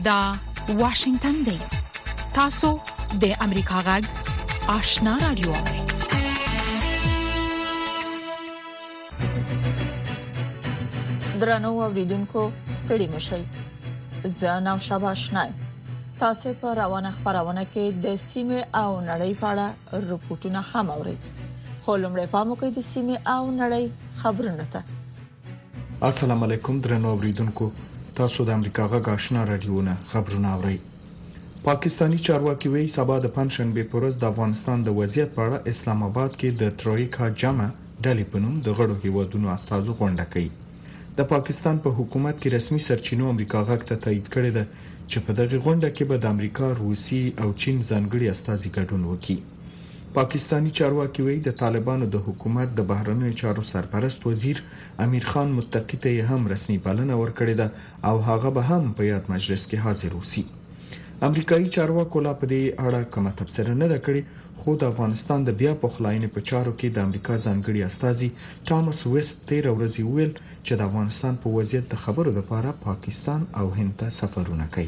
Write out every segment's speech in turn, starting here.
دا واشنگتن دی. تاسو د امریکا غږ آشنا رادیو. درنو اوریدونکو ستړي مشئ. زه نو شاباشنای. تاسو په روانه خبرونه کې د سیمه او نړۍ په اړه رپورټونه هم اورئ. خو لمړی پام وکړئ د سیمه او نړۍ خبرونه ته. السلام علیکم درنو اوریدونکو، تاسو د امریکا غږ آشنا رادیو نه خبرونه اورئ. پاکستانی چارواکي وایي سبا د پنځشنبه په ورځ د افغانستان د وضعیت په اړه اسلام آباد کې د ترویکا جامع ډلې په نوم د غړو هیوادونو استازو غونډه کوي. د پاکستان په حکومت کې رسمي سرچینو امریکا غږ ته تایید کړی دی چې په دغه غونډه کې به د امریکا، روسي او چین ځانګړي استازي ګډون وکړي. پاکستانی چارواکي وایي د طالبانو د حکومت د بهرنیو چارو سرپرست وزیر امیر خان متقی ته هم رسمي بلنه ورکړې ده او هغه به هم په یاد مجلس کې حاضر وسی. امریکایي چارواکو لا په دې اړه کومه تبصره نه ده کړې، خو د افغانستان د بیا پخلاینې په چارو کې د امریکا ځانګړي استازي ټامس ویست 13 ورځې ویل چې د افغانستان په وضعیت د خبرو لپاره پاکستان او هند ته سفرونه کوي.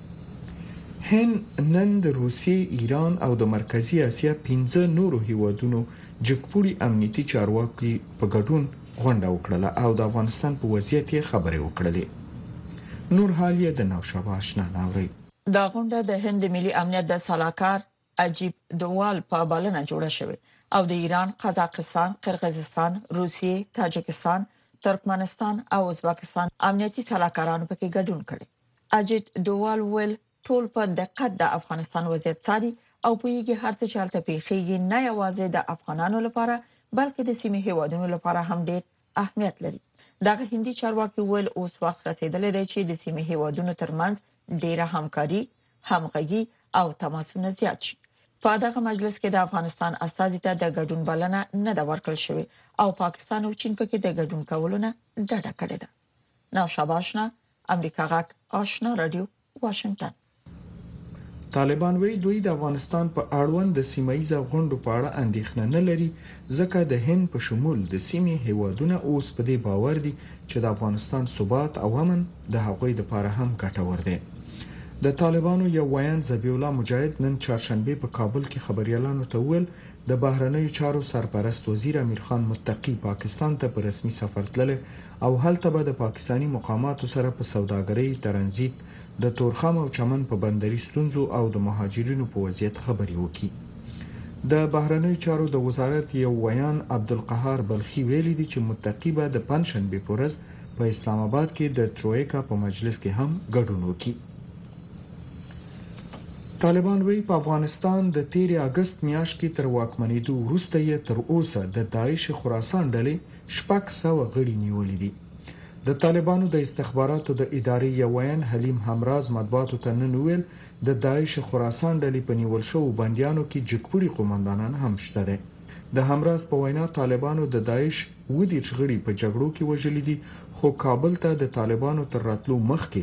هند نن د روسیې، ایران او د مرکزی اسیا 15 نورو هیوادونو جګپوړي امنیتي چارواکي په ګډون غونډه وکړه او د افغانستان په وضعیت یې خبرې وکړلې. نور حال یې د نوشابه آشنا ناوري. دا غونډه د هند ملي امنیت د سلاکار عجیب دوال په بلنه جوړه شوې او د ایران، قزاقستان، قرغیزستان، روسیې، تاجکستان، ترکمنستان او ازبکستان امنیتي سلاکارانو پکې ګډون کړي. عجیب دوال ویل ټول په دقت د افغانستان وضعیت څاري او په یوه هر څه چالتې پیخیږي، نه یوازې د افغانانو لپاره بلکې د سیمې هیوادونو لپاره هم ډېر اهمیت لري. دغه هندي چارواکي ویل اوس وخت رسیدلی دی چې د سیمې هیوادونو ترمنځ ډیره همکاري، همغږي او تماسونه زیات شي. په دغه مجلس کې د افغانستان استازي ته د ګډون بلنه نه ده ورکړل شوې او پاکستان او چین پکې د ګډون کولو نه ډډه کړې ده. نوشابه آشنا، امریکا غږ آشنا رادیو، واشنگتن. طالبان وایي دوی د افغانستان په اړوند د سیمایي غونډو په اړه اندېښنه نه لري، ځکه د هند په شمول د سیمې هیوادونه اوس په دې باور دي چې د افغانستان ثبات او امن د هغوی لپاره هم ګټور دی. د طالبانو یو ویان ذبیح الله مجاهد نن چهارشنبه په کابل کې خبريالانو ته ویل د بهرنیو چارو سرپرست وزیر امیر خان متقی پاکستان ته په رسمي سفر تللی او هلته به د پاکستانی مقاماتو سره په سوداګرۍ، ترانزیت، د تورخم او چمن په بندري ستونزو او د مهاجرینو په وضعیت خبري وکړي. د بهرنیو چارو د وزارت یو ویان عبدالقهار بلخي ویلي دی چې متقی به د پنځشنبه په ورځ په اسلام آباد کې د ترویکا په مجلس کې هم ګډون وکړي. طالبان وایي په افغانستان د 13 اگست میاشت کې تر واکمنېدو وروسته یې تر اوسه د داعش خراسان ډلې 600 غړي نیولې دي. د طالبانو د استخباراتو د ادارې یو ویان حلیم همراز مطبوعاتو ته نن ویل د داعش خراسان ډلې په نیول شوو بندیانو کې جګپوړي قومندانان هم شته دي. د همراز په وینا طالبانو د داعش 20 غړي په جګړو کې وژلي دي، خو کابل ته د طالبانو تر راتلو مخکې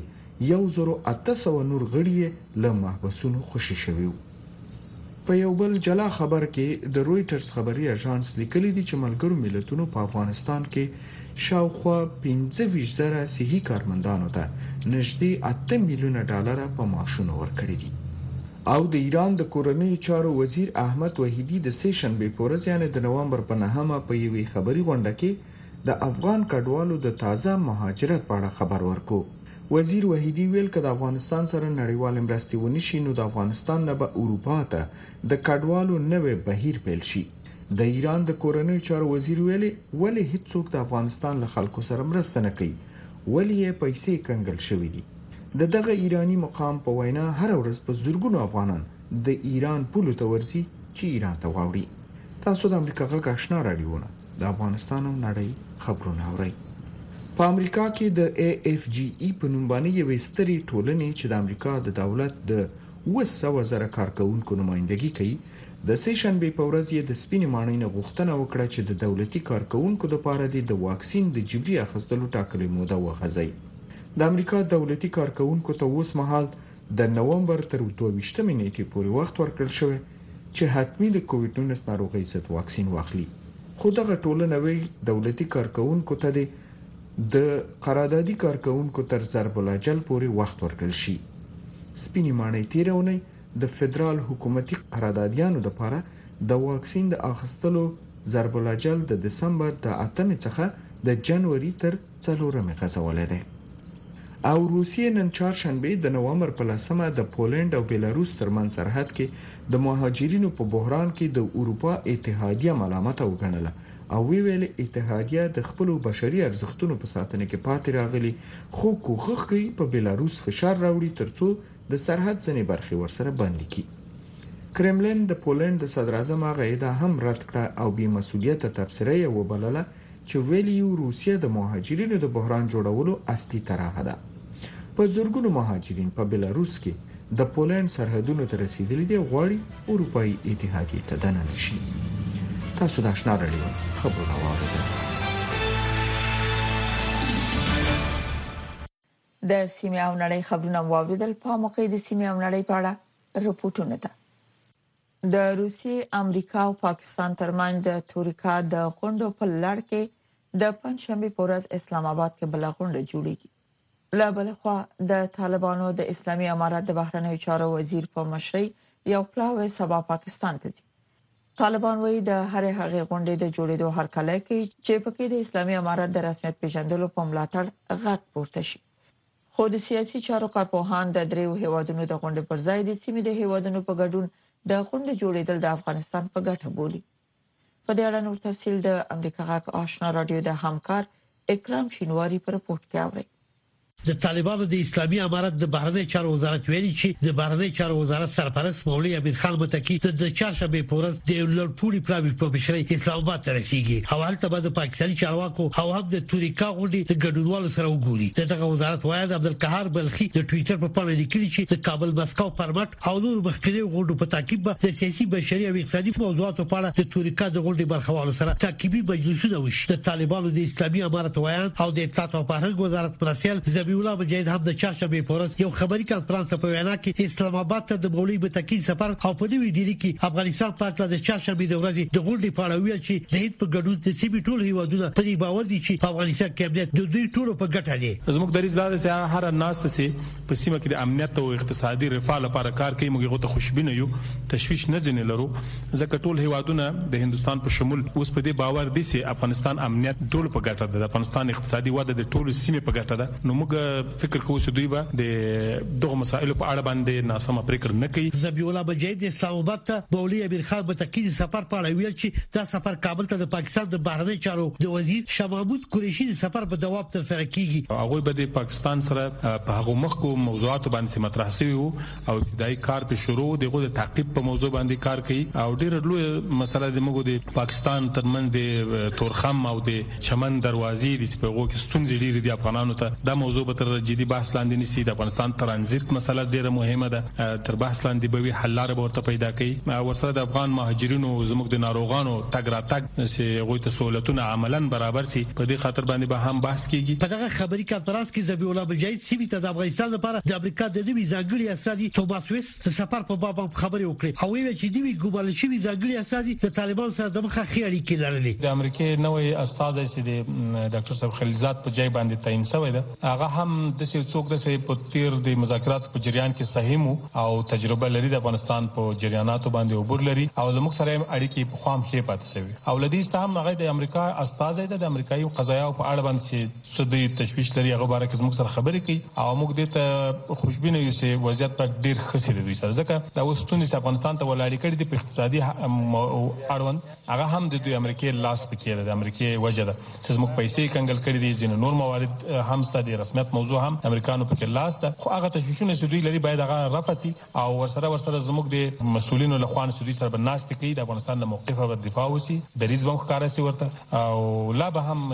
1800 نور غړي له محبسونو خوشي شوي. په یو بل جلا خبر کې د رويټرز خبري اژانس لیکلي دي چې ملګرو ملتونو په افغانستان کې شاوخوا 15,000 صحي کارمندانو ته نږدې 8 میلیونه ډالر په معاشونو ورکړي دي. او د ایران د کورنیو چارو وزیر احمد وحیدی د سیشنبه په ورځ یعنی د نومبر په 9مه په یوې خبري غونډه کې د افغان کډوالو د تازه مهاجرت په اړه خبر ورکړ. وزیر وحیدی ویل چې د افغانستان سره نړیوال مرستې ونشي نو د افغانستان نه به اروپا ته د کډوالو نوې بهیر پیل شي. د ایران د کورنیو چارو وزیر ویلي ولې هیڅوک د افغانستان له خلکو سره مرسته نه کوي، ولې یې پیسې کنګل شوې دي. دغه ایرانی مقام په وینا هر ورځ په زورګونو افغانان د ایران پولو ته ورځي چې ایران ته واوړي. تاسو د امریکا غږ آشنا رادیو نه د افغانستان او نړۍ خبرونه اورئ. په امریکا کې د AFGE په نوم باندې یوې سترې ټولنې چې د امریکا د دولت د 200,000 کارکونکو نمائندګي کوي د سیشنبه په ورځ یې د سپینې ماڼۍ نه غوښتنه وکړه چې د دولتي کارکونکو لپاره د واکسین د جبري اخیستلو ټاکلې موده وغځي. د امریکا دولتي کارکونکو ته اوس مهال د نومبر تر 22 نیټې پورې وخت ورکړل شوی چې حتمی د کووډ-19 ناروغۍ ضد واکسین واخلي. خو دغه ټولنه وی دولتي کارکونکو ته د قراردادي کارکونکو تر ضرب الاجل پورې وخت ورکړل شي. سپینې ماڼۍ تیرونی د فدرال حکومتي قراردادیانو لپاره د واکسین د اخیستلو ضرب الاجل د دسمبر د 8 څخه د جنوري تر 4 غځولې ده. او روسیې نن چهارشنبه د نوامبر په 10 د پولند او بیلاروس ترمن سرحد کې د مهاجرینو په بحران کې د اروپا اتحادیه ملامت وګڼله او ویل اتحادیه د خپل بشري ارزښتونو په ساتنه کې پاتې راغلي، خو کوښښ کوي په بیلاروس فشار راوړي ترڅو د سرحد ځینې برخې ورسره بند کړي. کرملین د پولند د صدر اعظم غیدا هم رد کړه او بې مسؤلیته تبصره یې وبلله چې ویلي روسیه د مهاجرینو د بحران جوړولو اصلي طرحه ده. په زورګونو مهاجرین په بیلاروس کې د پولند سرحدونو ته رسیدلي دي، غواړي اروپאי اتحادیه ته دننه شي. تاسو د آشنا رادیو خبرونه واورئ. د سیمه او نړۍ خبرونه واوریدل. په موقع د سیمه او نړۍ په اړه رپورټونه ده. د روسیې، امریکا او پاکستان ترمنځ د تورکا د غونډو په لړ کې د پنځشنبه په ورځ اسلام آباد کې بل غونډه جوړیږي. لا بلخوا د طالبانو د اسلامي امارات د بهرنیو چارو وزیر په مشرۍ یو پلاوی سبا پاکستان ته ځي. طالبان وایي د هر هغه غونډې د جوړېدو هرکلی کوي چې پکې د اسلامي امارات د رسمیت پیژندلو په ملاتړ غږ پورته شي. خو د سیاسي چارو کارپوهان د دریو هیوادونو د غونډې پر ځای د سیمې د هیوادونو په ګډون د غونډې جوړېدل د افغانستان په ګټه بولي. په دې اړه نور تفصیل د امریکا غږ آشنا رادیو د همکار اکرام شینواری پر رپورت کې اوري. د طالبانو د اسلامي امارات د بهرنی چارو وزارت ویلي چې د بهرنی چارو وزارت سرپرست مولوي امیر خان متکی د چهارشنبه په ورځ د لړپوري پلاوی په مشرۍ اسلام آباد ته رسیدي او هلته به د پاکستاني چارواکو او هم د تورکا غونډې د ګډونوالو سره وګوري. دغه وزارت وایي عبدالقهار بلخي د ټوئیټر په پاڼه لیکلي چې د کابل مسکو پرمټ او نور مخکنی غونډو په تعقیب به د سیاسي بشري او اقتصادي موضوعاتو په اړه د تورکا د غونډې برخوالو سره تعقیبي مجلسونه وشي. د طالبانو د اسلامي امارات وایي او د اطلاعات او فرهنګ وزارت مرسل زبی الله مجاهد هم د چهارشنبه په ورځ یو خبري کانفرنس په وینا کې اسلام آباد ته د مولوي متکی سفر او په نوې ډیلي کې افغانستان په اړه د چهارشنبه د ورځې د غونډې په اړه ویل چې د هیڅ په ګډون د سیمې ټول هیوادونه په دې باور دي چې په افغانستان کې امنیت د دوی ټولو په ګټه دی. زموږ دریځ دا دی چې هر ناس ته په سیمه کې د امنیت او اقتصادي رفاه لپاره کار کوي. موږ غوته خوشبینه یو، تشویش نه ځنې لرو، ځکه ټول هیوادونه د هندستان په شمول اوس په دې باور دي چې افغانستان امنیت ټول په ګټه ده، د افغانستان اقتصادي وده د ټول سیمه په ګټه ده. نو موږ فکر کوو چې دوی به دغه مسائل په اړه باندې ناسمه پریکړه نه کوي. زبی الله مجاهد اسلام آباد ته مولوي امیر خان متکی سفر په اړه ویل چې دا سفر کابل ته د پاکستان د بهرنی چارو د وزیر شاه محمود قریشي سفر په دوام تر سره کیږي. هغه به د پاکستان سره په هغه مخکو موضوعات باندې مطرح شوی او ابتدایي کار په شروع دغه د تعقیب په موضوع باندې کار کوي او ډېر لوی مسله د موږ د پاکستان ترمن د تورخم او د چمن دروازې د سپغو کې ستونزې لري د افغانانو ته. دا موضوع به تر جدي بحث لاندې نشي. د افغانستان ترانزیت مسله ډیره مهمه ده، تر بحث لاندې به وي حل لاره ورته پیدا کوي. ورسره د افغان مهاجرینو زموږ د ناروغانو تګ راتګ چې غوي ته سہولتونه عملاً برابر شي په دې خاطر باندې به هم بحث کیږي. په دغه خبري کانفرنس کې زبی الله مجاهد سیمې ته د افغانستان لپاره د امریکا د نوي ځانګړي استازي توماس ویس د سفر په باب خبرې وکړې او ویل چې دوی ګومارل شوی ځانګړي استازي د طالبانو سره د مخه خیالي کې لرلې. د امریکای نوې استازي چې د ډاکټر صاحب خلیلزاد په ځای باندې تعین شوی ده، هغه هم د څوک د په تیر د مذاکرات په جریان کې صحیح او تجربه لري، د افغانستان په جریاناتو باندې عبور لري او زموږ سره اړیکې په خام کې پاتې شوی او لدی استهم هغه د امریکا استازي د امریکایي قضایا په اړه باندې سودي تشویش لري، هغه باره کې موږ سره خبرې کوي او موږ دې ته خوشبینه یو چې وضعیت په ډیر خسته دی سره، ځکه دا وستونی چې افغانستان ته ولاړ کړي د اقتصادي اړوند هغه هم د دوی امریکای لاس پکې ده، د امریکای وجه ده چې موږ پیسې کنګل کړي دي، ځینې نور موارد هم ستاسو د رسمیت موضوع هم امریکانو پکې لاس ده. خو هغه تشویشونه چې دوی لري باید هغه رفعتي او ورسره زموږ د مسؤلینو له خوان سودي سره بناست کوي، د افغانستان د موقف او دفاع وسی د ریز بم ښکارا سي ورته او لا به هم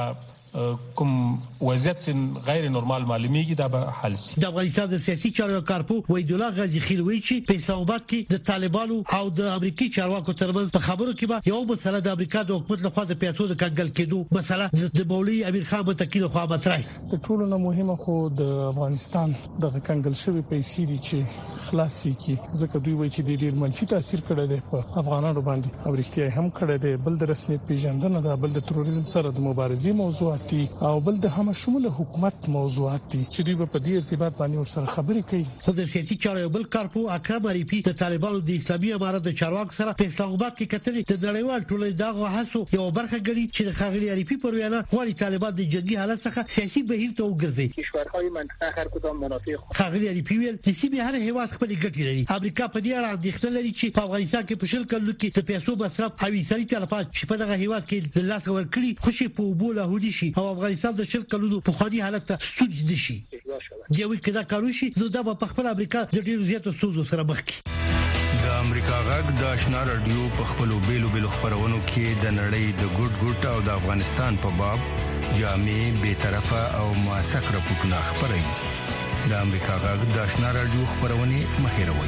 کوم وضعیت غیر نورمال معلومیږي دا به حل شي. د افغانستان د سیاسي چارو کارپو وحید الله غازی خیلوی چې په اسلام آباد کې د طالبانو او د امریکایي چارواکو ترمنځ په خبرو کې به یو مسله د امریکا د حکومت لخوا د پیسو د کنګل کېدو مسله د مولوي امیر خان متکی لخوا مطرح. د ټولو نه مهمه خو د افغانستان د کنګل شوی پیسې دي چې خلاصي کی، ځکه دوی وایي چې د ډیر منفي تاثیر کړی دی په افغانانو باندې او اړتیا هم کړی دی. بل د رسمیت پیژندنه ده، بل د تروریزم سره د مبارزې موضوعات موضوعات دي او بل د هم شموله حکومت موضوعات دي چې دوی په دې ارتباط باندې ورسره خبرې کوي. خو د سیاسي چارو بل کارپو اکرم عریفي د طالبانو د اسلامي امارت د چارواکو سره په اسلام آباد کې کتلې د نړیوال ټولنې دغه هڅو یو برخه ګڼي چې د خاغلی عریفي پر وینا غواړي طالبان د جنگي حالت څخه سیاسي بهیر ته وګرځي. کشورهای منطقه هر کدام منافع خاغلی عریفي ویل د سیمې هر هیواد خپل ګټې لري. امریکا په دې اړه اندېښنه لري چې په افغانستان کې په شل کلونو کې د پیسو مصرف او انساني تلفات چې په دغه هیواد کې د لاس ورکړي خوشي په وبوله هودي شي او افغانستان د شل کلونو په خالي حالت ته ستونزې شي. دی وی کدا کاروشي نو دا په خپل امریکا د ډیرو زیاتو ستونزو سره مخ کی. د امریکا غږ د آشنا رادیو په خپلو بیلو خبرونو کې د نړۍ د ګډ او د افغانستان په باب جامع به طرفه او موثق راپورټونه خبري. د امریکا غږ د آشنا رادیو خبرونه مهیروي.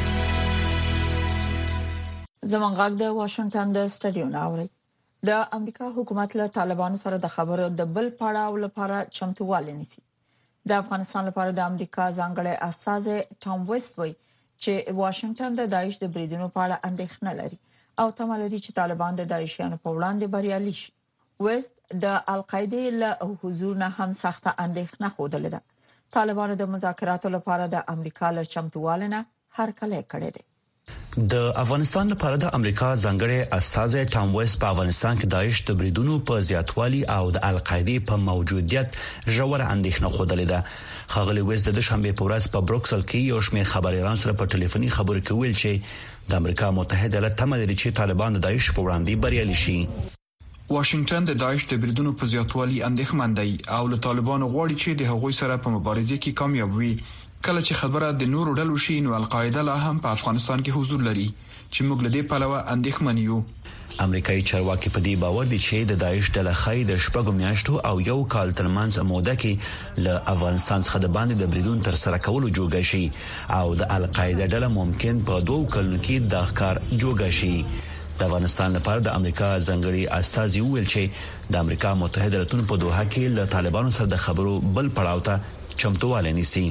زمونږ غږ د واشنگټن د سټډیو ناوړي. د امریکا حکومت له طالبانو سره د خبرو د بل پړاو لپاره چمتووالی نیسي. د افغانستان لپاره د امریکا ځانګړی استازی ټام ویسټ وایي چې واشنگټن د داعش د بریدونو په اړه اندېښنه لري او تمه لري چې طالبان د داعشیانو په وړاندې بریالي شي. ویسټ د القاعده له حضور نه هم سخته اندېښنه خوده ده. طالبانو د مذاکراتو لپاره د امریکا له چمتووالي نه هرکلی کړی دی. د افغانستان لپاره د امریکا ځانګړی استازی ټام ویسټ په افغانستان کې داعش د بریدونو په زیاتوالي او د القاعده په موجودیت ژور اندېښنه خوده ده. خاغلی ویسټ د شنبه په ورځ په بروکسل کې یو شمېر خبريالانو سره په ټلیفوني خبرو کې ویل چې د امریکا متحده ایالات تمه لري چې طالبان د داعش په وړاندې بریالي شي. واشنگټن د داعش د بریدونو په زیاتوالي اندېښمن دی او له طالبانو غواړي چې د هغوی سره په مبارزه کې کامیاب وي. کله چې خبره د نورو ډلو شي نو القاعده لا هم په افغانستان کې حضور لري چې موږ له دې پلوه اندېښمن یو. امریکایي چارواکي په دې باور دي چې د داعش ډله خای د شپږو میاشتو او یو کال ترمنځ موده کې له افغانستان څخه د باندې د بریدون تر سره کولو جوګه شي او د القاعده ډله ممکن په 2 کلونو کې د ښکار جوګه شي. د افغانستان لپاره د امریکا ځانګړي استازي ویل چې د امریکا متحده ایالاتونو په دوحه کې له طالبانو سره د خبرو بل پړاو ته چمتووالی نیسي.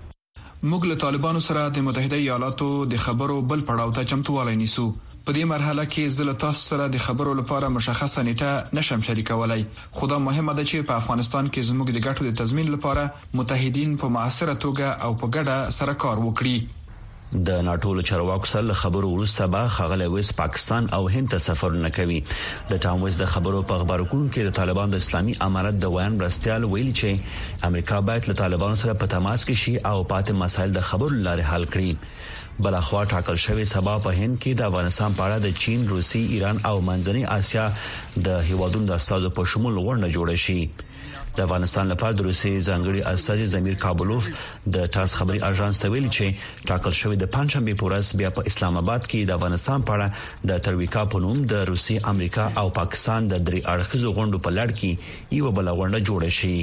موږ له طالبانو سره د متحده ایالاتو د خبرو بل پړاو ته چمتووالی نیسو. په دې مرحله کې زه له تاسو سره د خبرو لپاره مشخصه نیټه نشم شریکولای. خو دا مهمه ده چې په افغانستان کې زموږ د ګټو د تضمین لپاره متحدین په معاصره توګه او په ګډه سره کار وکړي. د ناټو له چارواکو سره خبرو وروسته به خاغلی ویسټ پاکستان او هند ته سفرونه کوي. د ټام ویسټ د خبرو په خبرګون کې د طالبان د اسلامي امارت د ویان مرستيال ویلي چې امریکا باید له طالبانو سره په تماس کې شي او پاتې مسایل د خبرو لارې حل کړي. بلخوا ټاکل شوی سبا په هند کې د افغانستان په اړه د چین، روسي، ایران او منځنۍ اسیا د هیوادونو د استازو په شمول غونډه جوړه شي. د افغانستان لپاره د روسي ځانګړي استازي زمیر کابلوف د تاس خبري اژانس ته ویلي چې ټاکل شوی د پنځشنبه په ورځ بیا په اسلام آباد کې د افغانستان په اړه د ترویکا په نوم د روسي، امریکا او پاکستان د درې اړخیزو غونډو په لړ کې یو بل غونډه جوړه شي.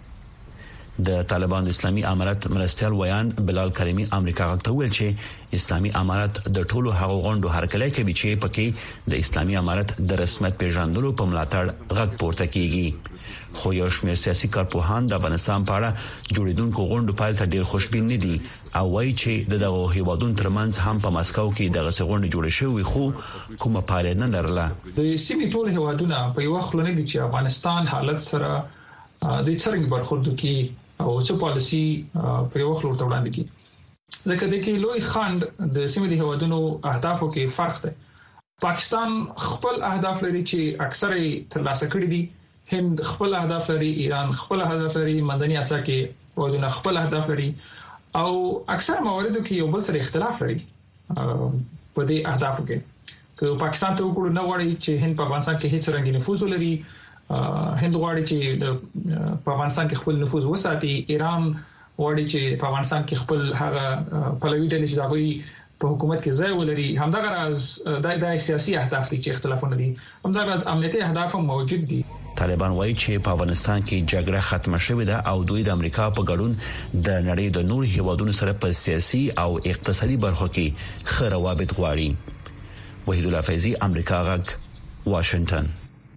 د طالبان اسلامي امارت مرستيال ویان بلال کریمی امریکا غوښته ویل چې اسلامي امارت د ټولو هغو غونډو هرکلی کوي چې پکې د اسلامي امارت د رسمیت پیژندلو په ملاتړ غږ پورته کیږي. خو یو شمېر سیاسي کارپوهان د افغانستان په اړه جوړیدونکو غونډو پایل ته ډیر خوشبین نه دي او وایي چې دغه هیوادونو ترمنځ هم په مسکو کې دغه غونډه جوړه شوې خو کومه پایله نه لرله. د سیمې ټول هیوادونه په یو خلنه دي چې افغانستان حالت سره د څرګند برخورد کوي او څه پالیسی په یو خلور ته وړاندې کوي. لکه د کې لوی خند د سیمې د هیوادونو اهدافو کې فرق دی. پاکستان خپل اهداف لري چې اکثره ترلاسه کړي دي. هند خپل اهداف لري، ایران خپل اهداف لري، منځنۍ اسیا کې ودونه خپل اهداف لري او اکثر مواردو کې یو بل سره اختلاف لري په دې اهدافو کې. که پاکستان ته وګورو نه غواړي چې هند په افغانستان کې هیڅ رنګ نفوذ ولري، هند غواړي چې په افغانستان کې خپل نفوذ وساتي، ایران غواړي چې په افغانستان کې خپل هغه پلوي ډلې چې دغه په حکومت کې ځای ولري. همدغه راز د سیاسي اهداف دي چې اختلافونه دي، همدغه راز امنیتي اهداف هم موجود دي. طالبان وایي چې په افغانستان کې جګړه ختمه شوې ده او دوی د امریکا په ګډون د نړۍ د نور هیوادونو سره په سیاسي او اقتصادي برخو کې ښه روابط غواړي. وحید الله فیضی، امریکا غږ، واشنگټن.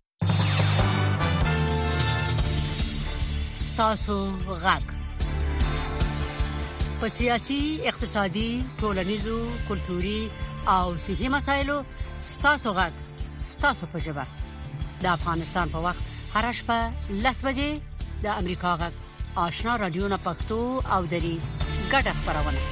ستاسو غږ په سیاسي، اقتصادي، ټولنیزو، کلتوري او صحي مسایلو ستاسو غږ ستاسو په ژبه د افغانستان په وخت هر شپه 10 بجې د امریکا غږ آشنا رادیو نه پښتو او دري ګډه خبرونه.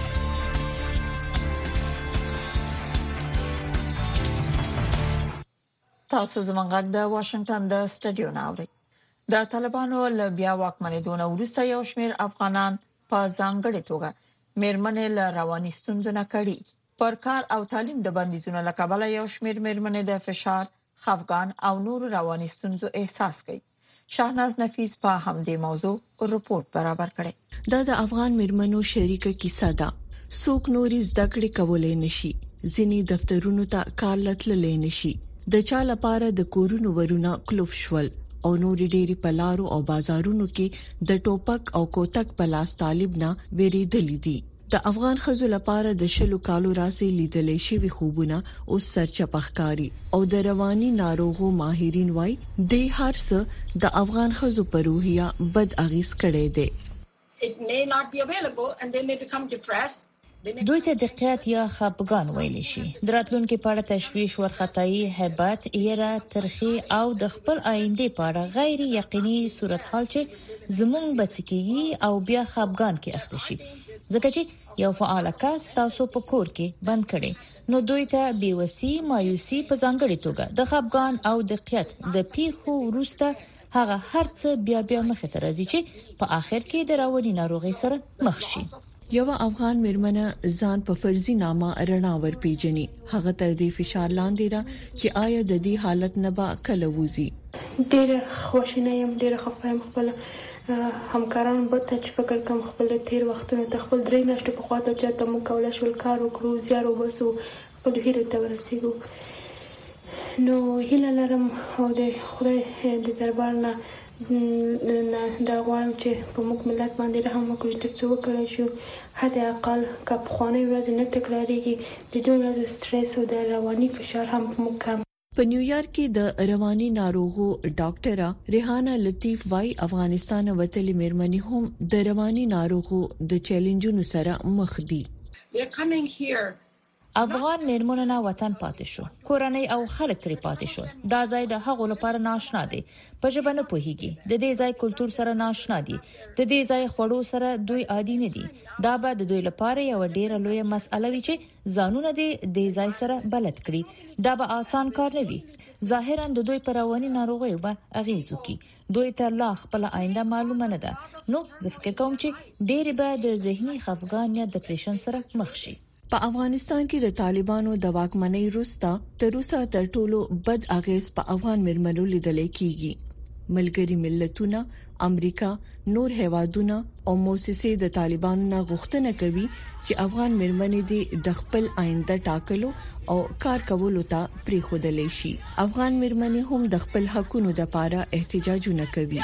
تاسو زموږ غږ د واشنگټن د سټډیو ناوړي. د طالبانو له بیا واکمنېدو وروسته یو شمېر افغانان په ځانګړې توګه مېرمنې له رواني ستونزو نه کړي. پر کار او تعلیم د بندیزونو له کبله یو شمېر مېرمنې د فشار، خفګان او نور رواني ستونزو احساس کوي. شاهناز نفیس په همدې موضوع رپورت برابر کړي. دا د افغان مېرمنو شریکه کیسه ده. څوک نورې زده کړې کولای نشي، ځینې دفترونو ته کار لټللی نشي، د چا لپاره د کورونو ورونه کلوف شول او نور ډېری په لارو او بازارونو کې د ټوپک او کوتک په لاس طالب نه ویریدلې دي. د افغان خزو لپاره د شلو کالو راسي لیدلې شوی خوبونه او سرچپخکاری او د رواني ناروغو ماهرین وای د هر څه د افغان خزو په روحیه بد اغیز کړي دي. It may not be available and they may become depressed. دوی ته دقت یا خپګان ویل شي. دراتلونکو په اړه تشويش ورختای، هیبت، ایره، ترخی او د خپل آینده په اړه غیر یقیني صورتحال چې زموږ بچکی او بیا خپګان کې اخته شي. ځکه چې یو فعال کس تاسو په کور کې بند کړي، نو دوی ته بیوسی، مایوسی په ځانګړي توګه د خپګان او دقت د پیښو وروسته هغه هرڅه بیا مخه ته راځي چې په آخر کې د راونی ناروغي سره مخ شي. یو افغان مېرمنه ځان په فرضي نامه رڼا ور پیژني. هغه تر دې فشار لاندې را چې آیا د دې حالت نه به کله وځي. ډېر خوشاله یم، ډېر خپه یم. خپل همکاران به ته چې فکر کوم خپل تیر وختونه ته خپل درې میاشتې په خاطر چې ته مو کولای شو کار وکړو، زیار وباسو، خپل هیله ته ورسېږو. نو هیله لرم او د خدای د دربار نه دا غواړم چې په موږ ملت باندې رحم وکړي چې څو وکړي شو حتی اقل که په خواني ورځ نه تکراریږي د دوه سټرس او د رواني فشار هم موږ کم. په نیویارک کې د رواني ناروغو ډاکټره ریحانه لطیف وايي افغانستان وتلي مېرمنې هم د رواني ناروغو د چیلنجونو سره مخ دي. افغان مېرمنو نه وطن پاتې شو، کورنۍ او خلک ترې پاتې شو. دا ځای د هغو لپاره ناشنا دی، په ژبه نه پوهیږي، د دې ځای کلچر سره ناشنا دي، د دې ځای خوړو سره دوی عادي نه دي. دا به د دوی لپاره یو ډیره لوی مسئله وي چې ځانونه د ځای سره بلد کړي. دا به آسان کار نه وي. ظاهرا د دوی پر رواني ناروغي به اغیز وکړي. دوی ته لا خپل آینده معلومه نه ده. نو زه فکر کوم چې ډېر به د ذهني خفګان یا ډیپریشن سره مخ شي. په افغانستان کې د طالبانو د واکمنۍ وروسته تر اوسه تر ټولو بد اغیز په افغان مېرمنو لیدل کېږي. ملګری ملتونه، امریکا، نور هیوادونه او موسسې د طالبانو نه غوښتنه کوي چې افغان مېرمنې د خپل آینده ټاکلو او کار کولو ته پریښودل شي. افغان مېرمنې هم د خپل حقونو لپاره احتجاجونه کوي.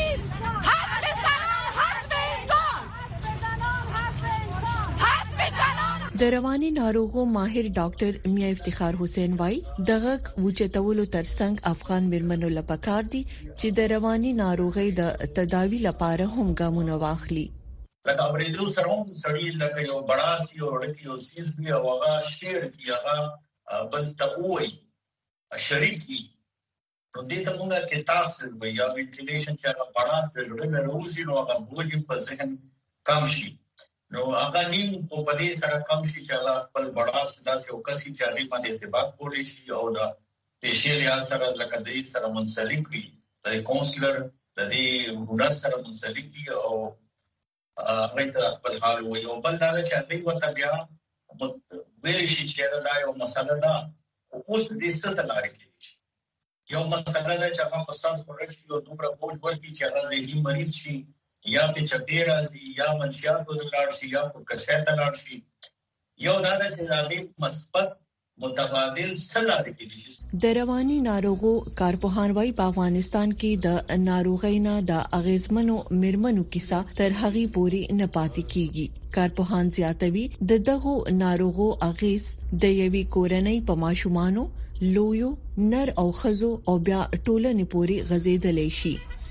د رواني ناروغو ماهر ډاکټر میا افتخار حسین وای دغه وچتولو ترڅنګ افغان مېرمنو لپاره کار دي چې د رواني ناروغي د تداوی لپاره هم ګامونه واخلي. لکه اوریدو سره هم سړی لکه یو بڑاسی او ډکی او سیس بیا هغه شیر کی هغه بس ته وای شریکی نو دې ته موږ کې تاسو وي یا وینټیلیشن چې هغه بڑا په لړ روزي نو هغه بوجي په ذهن کم شي. نو هغه نیم په پدې سره کم شي چې هغه خپل بڑاس داسې او کسي چې هغه باندې ارتباط کولی شي او دا پیشیل یا سره لکه دې سره منسلک وي د کونسلر د دې هنر سره منسلک وي او هغه ته خپل حال وي او بل دا چې هغه وته بیا ویل شي چې دا یو مسله ده اوس دې څه لاره کې یو مسله ده چې هغه په ساس ورشي او دومره بوج ورکړي چې هغه ذهني مریض شي یا په چپیرا دي یا منشیات په لار شي یا په کښته لار شي. یو دا چې راځي مثبت متبادل سره د کېږي. د رواني ناروغو کارپوهان وايي په افغانستان کې د ناروغۍ نه د اغیزمنو مېرمنو کیسه تر هغه پوري نه پاتې کیږي. کارپوهان زیاتوي د دغه ناروغو اغیز د یوې کورنۍ په ماشومانو، لویو، نر او خزو او بیا ټولنې پوري غځېدلی شي.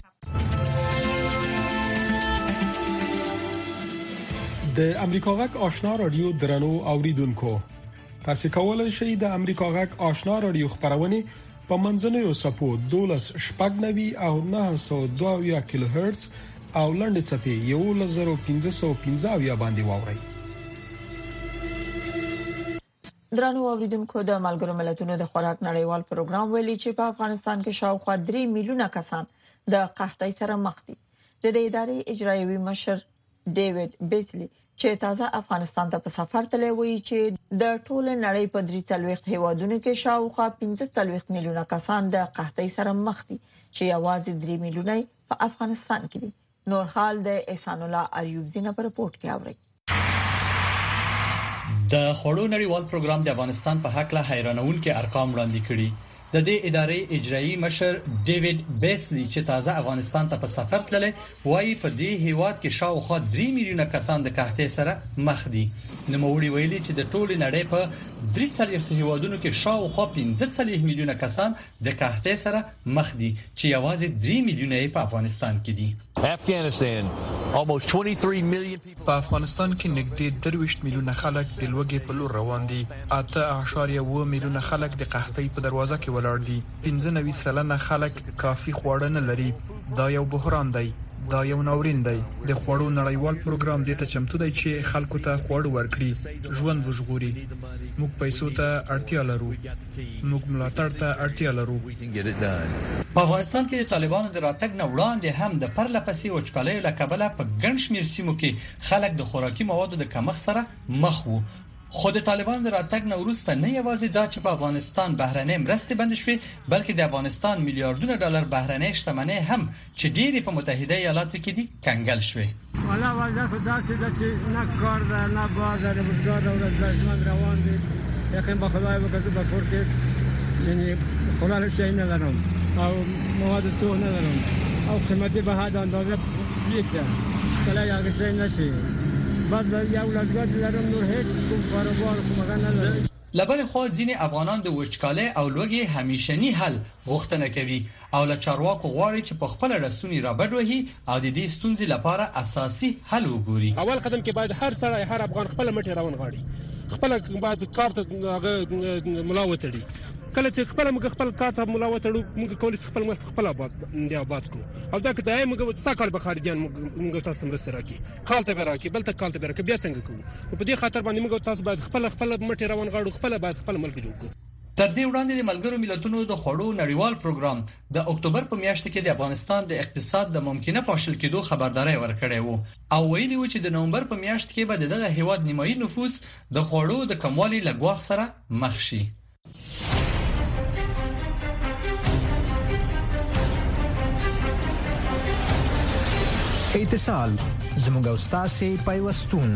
د امریکا غږ آشنا رادیو درنو اوریدونکو، تاسو کولای شئ د امریکا غږ آشنا رادیو خبرونه په منځنوي سپو 12.90 او 902 کیلو هرتز او لنډ چپی 1515 باندې واوري. درنو اوریدونکو د ملګرو ملتونو د خوراک نړیوال پروګرام ویلي چې په افغانستان کې شاوخوا 3 میلیونه کسان د قحطۍ سره مخ دي. د دې ادارې اجرایوي مشر ډیوډ بیسلی چې تازه افغانستان ته په سفر تللی وایي چې د ټول نړۍ په 43 هیوادونو کې شاوخوا 15 میلیونه کسان د قحطۍ سره مخ دي چې یوازې 3 میلیونه په افغانستان کې دي. نور حال د احسان الله ایوب زینه په رپورت کې اوري. د خوړو نړیوال پروګرام د افغانستان په حق له حیرانونکو ارقام وړاندې کړي. د دې ادارې اجرایي مشر ډیوډ بیسلی چې تازه افغانستان ته په سفر تللی وایي په دې هیواد کې شاوخوا 3 میلیونه کسان د قحطۍ سره مخ دي. نوموړي ویلي چې د ټول نړۍ په 43 هیوادونو کې شاوخوا 15 میلیونه کسان د قحطۍ سره مخ دي چې یوازې 3 میلیونه په افغانستان کې دي. Afghanistan, almost 23 million people. په افغانستان کې نږدې 23 میلیونه خلک د لوږې په لور روان دي. 8.1 میلیونه خلک د قحطۍ په دروازه کې ولاړ دي. 95% خلک کافي خواړه نه لري. دا یو بحران دی. دا یو ناورین دی. د خوړو نړیوال پروګرام دې ته چمتو دی چې خلکو ته خواړه ورکړي، ژوند وژغوري. موږ پیسو ته اړتیا لرو. موږ ملاتړ ته اړتیا لرو. په افغانستان کې د طالبانو د راتګ نه وړاندې هم د پرلپسې وچکالۍ له کبله په ګڼ شمېر سیمو کې خلک د خوراکي موادو د کمښت سره مخ وو. خو د طالبانو د راتګ نه وروسته نه یوازې دا چې په افغانستان بهرنۍ مرستې بند شوې، بلکې د افغانستان میلیارډونه ډالر بهرنۍ شتمنۍ هم چې ډېری په متحده ایالاتو کې دي کنګل شوې. والا وضعیت داسې ده چې نه کار ده نه بازار د بزګر او د ژوند روان دي. یقین به خدای وکړي په کور کې یعنی خلل شي نه لرم او مواد تو نه لرم او قیمتي به هدا اندازه یک ده کله یو څه نشي. بعد یو لږ لرم نور هیڅ کوم کاروبار کوم نه لرم. لبل خو ځینې افغانان د وچکالۍ او لوږې همیشني حل غوښتنه کوي او له چارواکو غواړي چې په خپل رسونی رابط وهي او د دې ستونزې لپاره اساسي حل وګوري. اول قدم کې باید هر سړی هر افغان خپل مټي راون غاړي، خپل باید کارت ملاوتړي. کله چې خپل کارت ملاوتړو موږ کولای خپل مخ خپل آباد کو او دا کته موږ څاکل به خارجيان موږ تاسو مرسته راکې کالته به راکې بل ته کالته به راکې بیا څنګه کوو. په دې خاطر باندې موږ تاسو باید خپل مټي روان غاړو، خپل باید خپل ملک جوړ کو. تر دې وړاندې د ملګرو ملتونو د خوړو نړیوال پروګرام د اکتوبر په میاشت کې د افغانستان د اقتصاد د ممکنه پاشل کېدو خبرداري ورکړې وو او ویلي و چې د نومبر په میاشت کې به دغه هیواد نیمایي نفوس د خوړو د کموالي لګواخ سره مخ شي. اتصال زموږ استاد پیوستون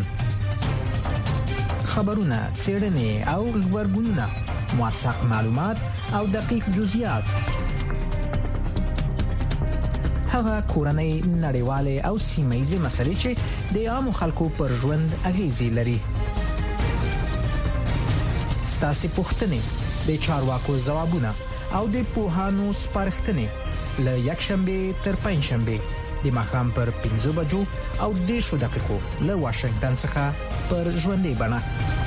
خبرونه څېړنې او خبرګونونه موثق معلومات او دقیق جزئیات هغه کورنۍ نړیواله او سیمایي مسلې چې د عام خلکو پر ژوند اغیزې لري. ستاسو پوښتنې د چارواکو ځوابونه او د پوهانو سپارښتنې له یکشنبه تر پنځشنبه د ماښام پر 5 بجو او 10 دقیقو له واشنگټن څخه پر ژوندۍ بڼه.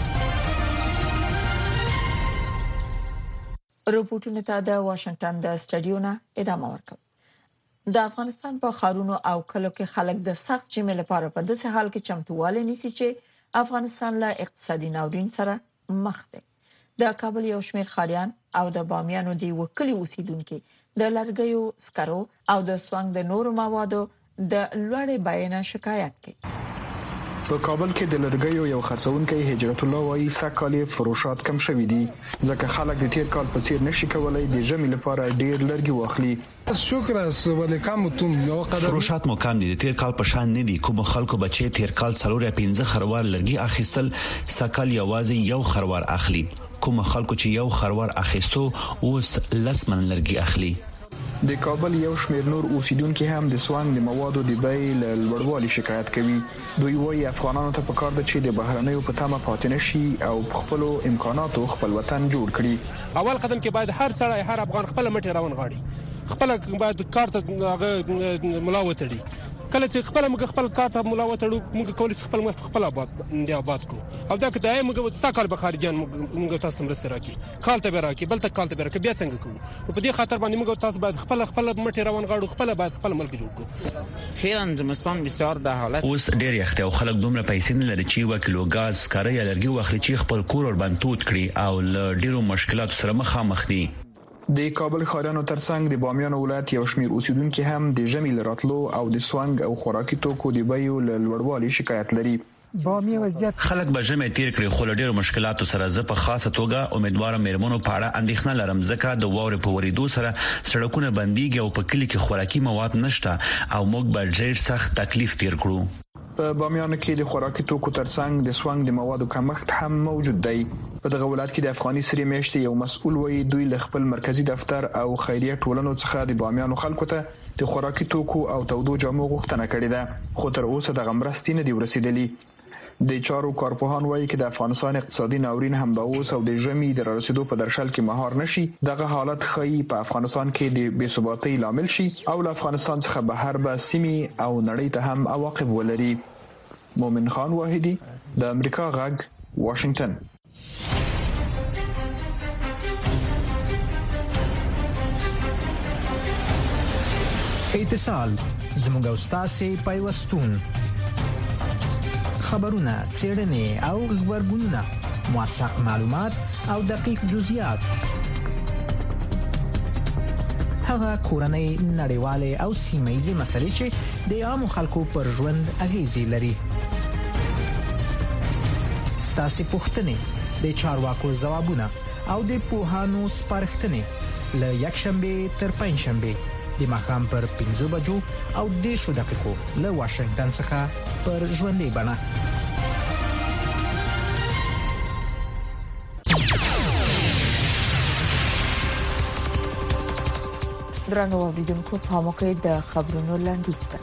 رپورټونه ته د واشنگټن د سټډیو نه ادامه ورکوم. د افغانستان په خارونو او کلو کې خلک د سخت جمع لپاره په داسې حال کې چمتووالی نیسي چې افغانستان له اقتصادي ناورین سره مخ دی. د کابل یو شمېر خاریان او د بامیانو دی وکړي اوسیدونکو د لرګیو سکرو او د سوانګ د نورو موادو د لوړې بیه شکایت کوي. په کابل کې د لرګیو یو خرڅونکي هجرت الله وایي سکالي فروشات کم شوې دي ځکه خلک د تیر کال په څیر نشي کولای د ژمي لپاره ډیر لرګي واخلي. شکر ولیکمتون یو قدر فروشات مو کم دي د تیر کال په شان نه دي. کوم خلکو بچي تیر کال 3.5 خروار لرګي اخیستل سکال یوازې یو خروار اخلي. کوم خلکو چې یو خروار اخیستو اوس لسمن لرګي اخلي. د کابل یو شمېر نور اوسیدونکو هم د سوانګ د موادو د بیې له لوړوالي شکایت کوي. دوی وايي افغانانو ته پکار ده چې د بهرنیو په تمه پاتې نشي او خپل امکاناتو خپل وطن جوړ کړي. اول قدم کې باید هر سړی هر افغان خپل مټي راون غاړي، خپل باید کارت ملاوتړي. کله چې خپل کاته ملاوت موږ کولای خپل آباد کو او دا کته موږ ساکال به خارجيان موږ تاسو مرسته راکې کال ته راکې بل ته کال ته راکې بیا څنګه کوو په دې خاطر باندې موږ تاسو باید خپل مټي روان غاړو خپل ملک جوړ کو فعلا زمستان بسیار د حالت اوس ډېر یخت او خلک دومره پیسې نه لري چې 1 کیلو غاز کاري لرګي واخلي چې خپل کور ور باندې توت کړي او له ډیرو مشکلاتو سره مخامخ دي. د کابل ښارانو ترڅنګ د بامیان ولایت یو شمېر اوسیدونکو هم د ژمي لراتلو او د سوانګ او خوراکي توکو د بیو لوړوالي شکایت لري. بامیان وضعیت خلک به ژمي تیر کړي خو ډېر مشکلاتو سره زه په خاصه توګه امیدوارم مېرمنو په اړه اندېښنه لرم ځکه د واورې په ورېدو سره سړکونه بنديږي او په کلی کې خوراکي مواد نشته او موږ به ډېر سخت تکلیف تیر کړو. په بامیان کې د خوراکي توکو ترڅنګ د سوانګ د موادو کمښت هم موجود دی. په دغه ولایت کې د افغاني سری میاشتې یو مسؤل وایي دوی له خپل مرکزی دفتر او خیریه ټولنو څخه د بامیانو خلکو ته د خوراکي توکو او تودو جامو غوښتنه کړې ده خو تر اوسه د مرستې نه دی ورسېدلی. د چارو کارپوهان وایي چې د افغانستان اقتصادي ناورین هم به اوس او د ژمي د رسیدو په درشل کې مهار نشي. دغه حالت خایي په افغانستان کې د بې ثباتۍ لامل شي او له افغانستان څخه بهر به سیمې او نړۍ ته هم عواقب ولري. مومن خان واحدی د امریکا غږ واشنگټن. اتصال زموږ استاد پیوستون خبرونه څېړنې او خبرګونونه موثق معلومات او دقیق جزئیات هغه کورنۍ نړیواله او سیمه‌یزه مسلې چې د عامو خلکو پر ژوند اغیزې لري. ستاسو پوښتنې د چارواکو ځوابونه او د پوهانو سپارښتنې له یکشنبه تر پنځشنبه د ماښام پر 5 بجو او 10 دقیقو له واشنگټن څخه پر ژوندۍ بڼه. درنو اوریدونکو په موقع د خبرونو لاندې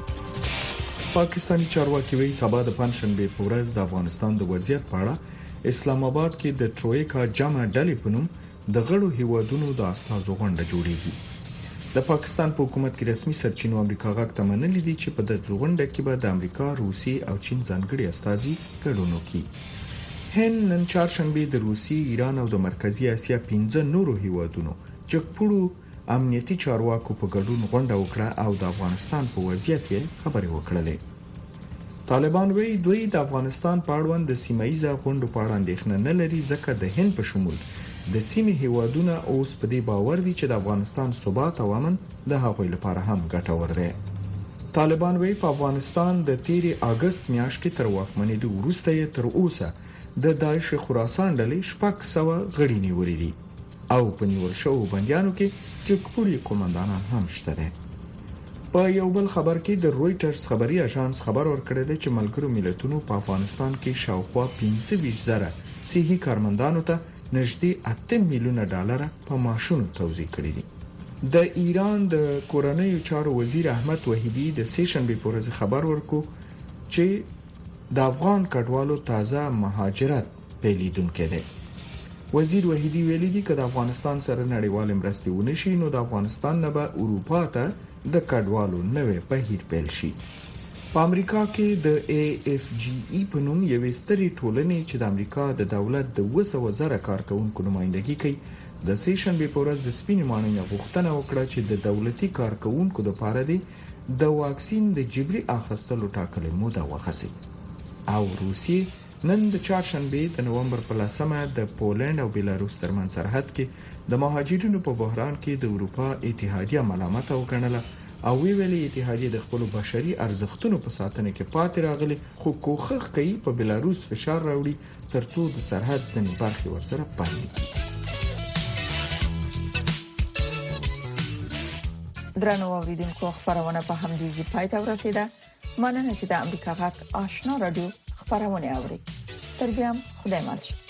پاکستاني چارواکي وایي سبا د پنځشنبه په ورځ د افغانستان د وضعیت په اړه اسلام آباد کې د ترویکا جامع ډلې په نوم د غړو هیوادونو د استازو غونډه جوړیږي. د پاکستان په حکومت کې رسمي سرچینو امریکا غږ ته منلي دي چې په دغه غونډه کې به د امریکا، روسیې او چین ځانګړي استازي ګډون وکړي. هند نن چهارشنبه د روسیې، ایران او د مرکزی اسیا 15 نورو هیوادونو جګپړو امنیتي چارواکو په ګډون غونډه وکړه او د افغانستان په وضعیت یې خبرې وکړلې. طالبان وایي دوی د افغانستان په اړوند د سیمایي غونډو په اړه اندېښنه نه لري ځکه د هند په شمول د سیمې هیوادونه اوس په دې باور دي چې د افغانستان ثبات او امن د هغوی لپاره هم ګټور دی. طالبان وایي په افغانستان د 13 اگست میاشتې تر واکمنۍ وروسته یې تر اوسه د داعش خراسان ډلې 600 غړي نیولې دي او په نیول شوو بندیانو کې جګپوري قومندانان هم شته دي. په یو بل خبر کې د رويټرز خبري اژانس خبر ورکړی دی چې ملګرو ملتونو په افغانستان کې شاوخوا 25,000 صحي کارمندانو ته نږدې 8 میلیونه ډالر په معاشونو توزیع کړي دي. د ایران د کورنیو چارو وزیر احمد وحیدی د سیشنبه په ورځ خبر ورکړ چې د افغان کډوالو تازه مهاجرت پیلیدونکو دی. وزیر وحیدی ویلي دی چې د افغانستان سره نړیوال مرستې ونشي نو د افغانستان نه به اروپا ته د کډوالو نوې بهیر پیل شي. په امریکا کې د AFGE په نوم یوې سترې ټولنې چې د امریکا د دولت د 200,000 کارکونکو نمائندګي کوي د سیشنبه په ورځ د سپینې ماڼۍ غوښتنه وکړه چې د دولتي کارکونکو لپاره د واکسین د جبري اخیستلو ټاکلې موده وغځي. او روسیې نن د چهارشنبه د نومبر په 10مه د پولند او بیلاروس ترمنځ سرحد کې د مهاجرینو په بحران کې د اروپا اتحادیه ملامت وکړله او ویلي اتحادیه د خپل بشري ارزښتونو په ساتنه کې پاتې راغلي خو کوښښ کوي په بیلاروس فشار راوړي ترڅو د سرحد ځینې برخې ورسره پاتې کړي. درنو اوریدونکو خبرونه په همدې ځای پای ته ورسیده. مننه چې د امریکا غږ آشنا رادیو خبرونه اوري. تر بیا خدای مل.